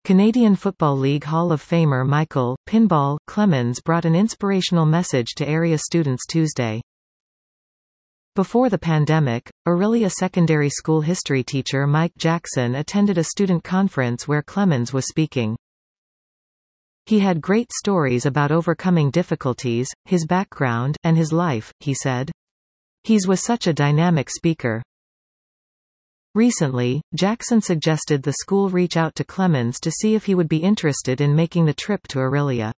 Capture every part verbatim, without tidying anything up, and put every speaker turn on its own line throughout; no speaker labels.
Canadian Football League Hall of Famer Michael Pinball Clemens brought an inspirational message to area students Tuesday. Before the pandemic, Orillia Secondary School history teacher Mike Jackson attended a student conference where Clemens was speaking. He had great stories about overcoming difficulties, his background, and his life, he said. He's was such a dynamic speaker. Recently, Jackson suggested the school reach out to Clemens to see if he would be interested in making the trip to Orillia.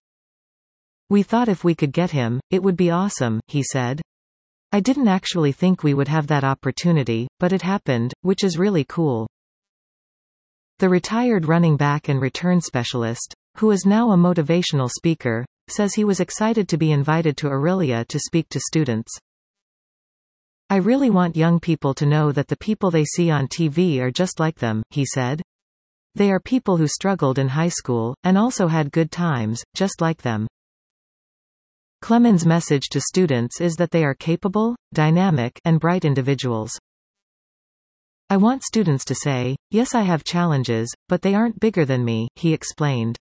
We thought if we could get him, it would be awesome, he said. I didn't actually think we would have that opportunity, but it happened, which is really cool. The retired running back and return specialist, who is now a motivational speaker, says he was excited to be invited to Orillia to speak to students. I really want young people to know that the people they see on T V are just like them, he said. They are people who struggled in high school, and also had good times, just like them. Clemens' message to students is that they are capable, dynamic, and bright individuals. I want students to say, yes, I have challenges, but they aren't bigger than me, he explained.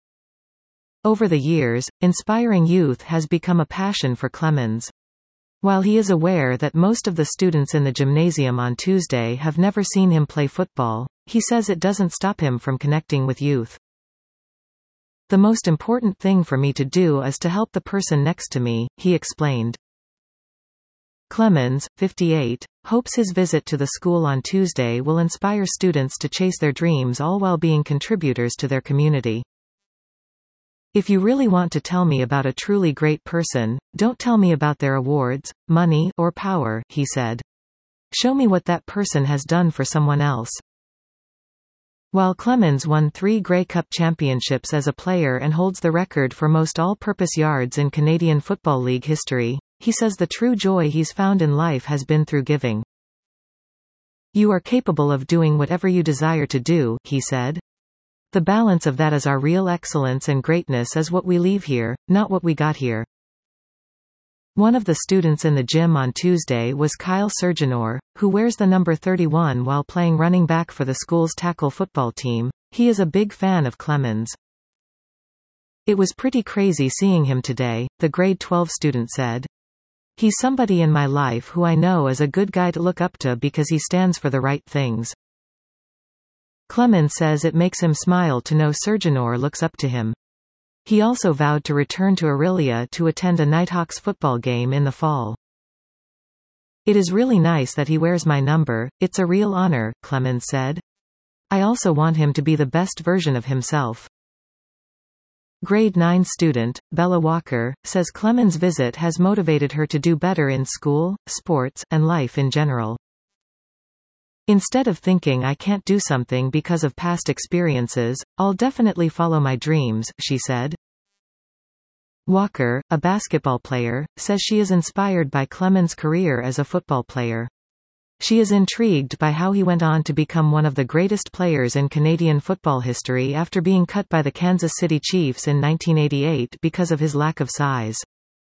Over the years, inspiring youth has become a passion for Clemens. While he is aware that most of the students in the gymnasium on Tuesday have never seen him play football, he says it doesn't stop him from connecting with youth. The most important thing for me to do is to help the person next to me, he explained. Clemens, fifty-eight, hopes his visit to the school on Tuesday will inspire students to chase their dreams all while being contributors to their community. If you really want to tell me about a truly great person, don't tell me about their awards, money, or power, he said. Show me what that person has done for someone else. While Clemens won three Grey Cup championships as a player and holds the record for most all-purpose yards in Canadian Football League history, he says the true joy he's found in life has been through giving. You are capable of doing whatever you desire to do, he said. The balance of that is our real excellence and greatness is what we leave here, not what we got here. One of the students in the gym on Tuesday was Kyle Surgenor, who wears the number thirty-one while playing running back for the school's tackle football team. He is a big fan of Clemens. It was pretty crazy seeing him today, the grade twelve student said. He's somebody in my life who I know is a good guy to look up to because he stands for the right things. Clemens says it makes him smile to know Surgenor looks up to him. He also vowed to return to Orillia to attend a Nighthawks football game in the fall. It is really nice that he wears my number, it's a real honor, Clemens said. I also want him to be the best version of himself. Grade nine student, Bella Walker, says Clemens' visit has motivated her to do better in school, sports, and life in general. Instead of thinking I can't do something because of past experiences, I'll definitely follow my dreams, she said. Walker, a basketball player, says she is inspired by Clemens' career as a football player. She is intrigued by how he went on to become one of the greatest players in Canadian football history after being cut by the Kansas City Chiefs in nineteen eighty-eight because of his lack of size.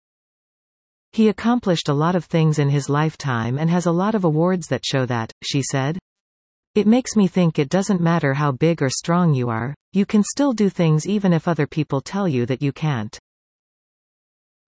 He accomplished a lot of things in his lifetime and has a lot of awards that show that, she said. It makes me think it doesn't matter how big or strong you are, you can still do things even if other people tell you that you can't.